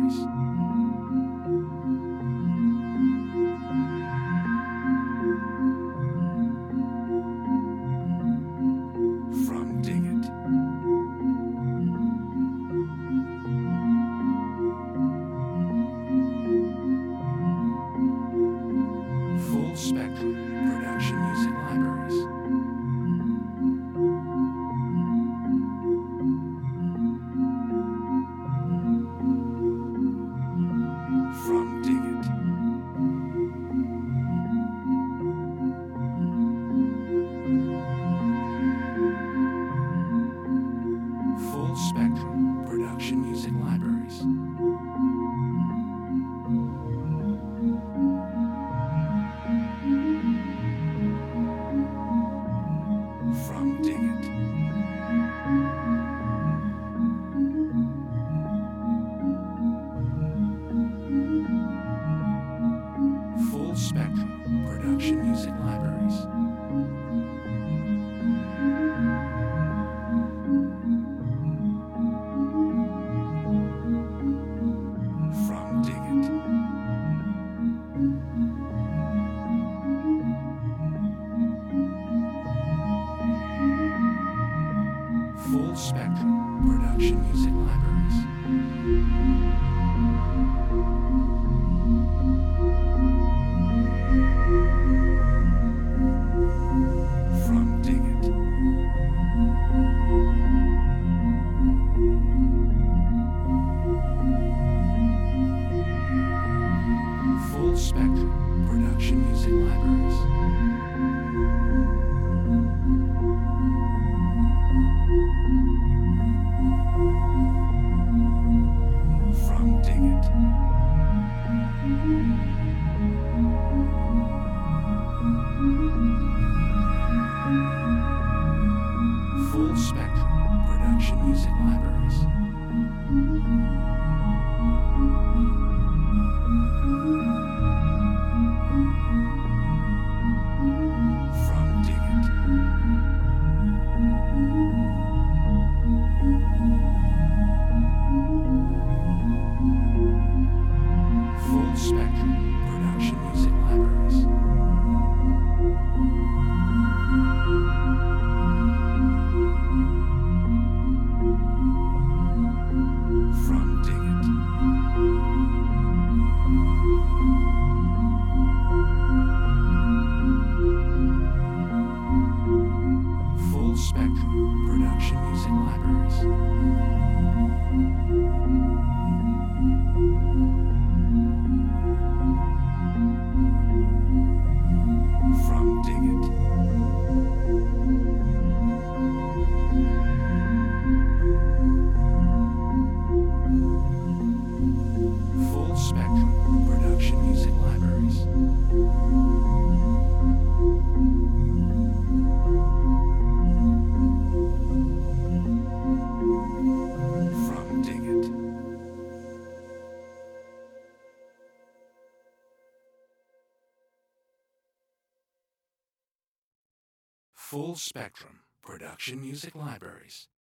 libraries. From Dig It. Full Spectrum Production Music Libraries. From Dig It. Full Spectrum Production Music Libraries. From Dig It. Full Spectrum Production Music Libraries. From Dig It. Full Spectrum Production Music Libraries. From Dig It. Full Spectrum Production Music Libraries. From Dig It. Full Spectrum Production Music Libraries. From Dig It. Full Spectrum Production Music Libraries. From Dig It. Full Spectrum Production Music Libraries. From Dig It. Full Spectrum Production Music Libraries. From Dig It. Full Spectrum Production Music Libraries.